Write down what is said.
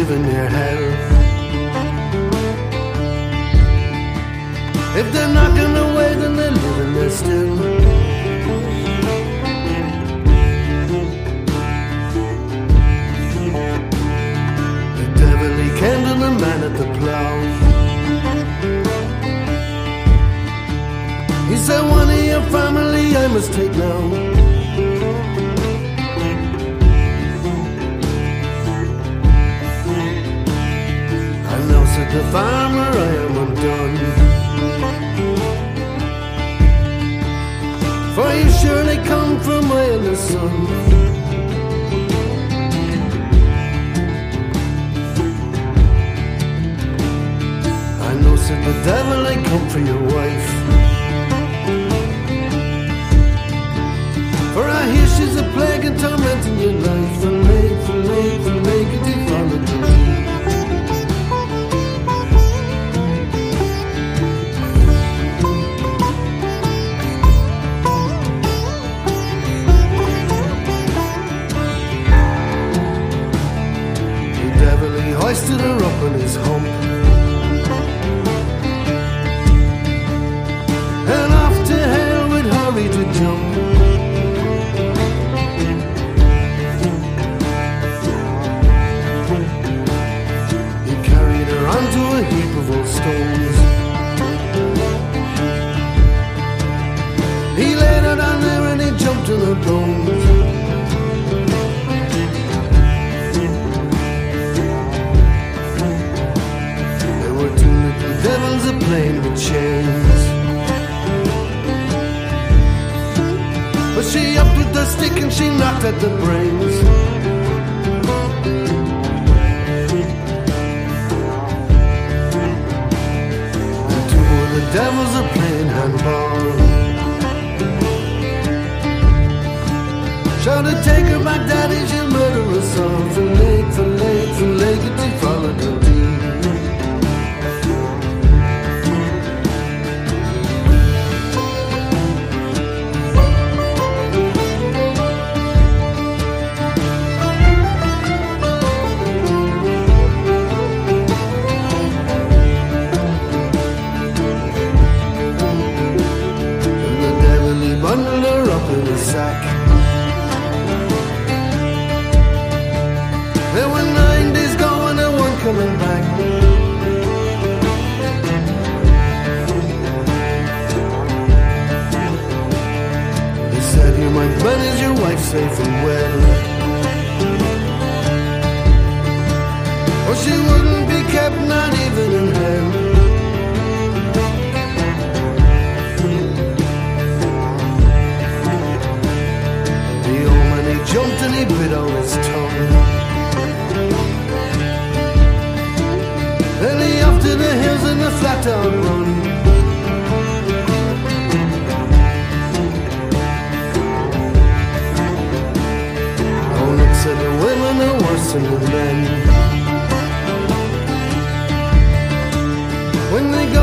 living near hell. If they're knocking away, then they're living there still. The devil, he came to the man at the plow. He said, one of your family I must take now. And now, said the farmer, I am undone. For you surely come from where the sun. I know, said the devil, I come for your wife. For I hear she's a plague and tormenting your life. For late, it did follow me. The devil, he hoisted her up on his hump. And off to hell with hurry to jump. Onto a heap of old stones. He laid her down there and he jumped in her bones. There were two little devils a-playing with chains. But she upped with the stick and she knocked at the brains. The devils are playing handball. Shouted, take her back, daddy, she'll murder us all. For late, it did follow the deed. Bundled her up in a sack. There were 9 days going and 1 coming back. He said, you might manage your wife safe and well. Or she wouldn't be kept, not even in hell. Jumped and he bit on his tongue. Then he off to the hills in the flat down run. Oh, look, said the women are worse than the men. When they go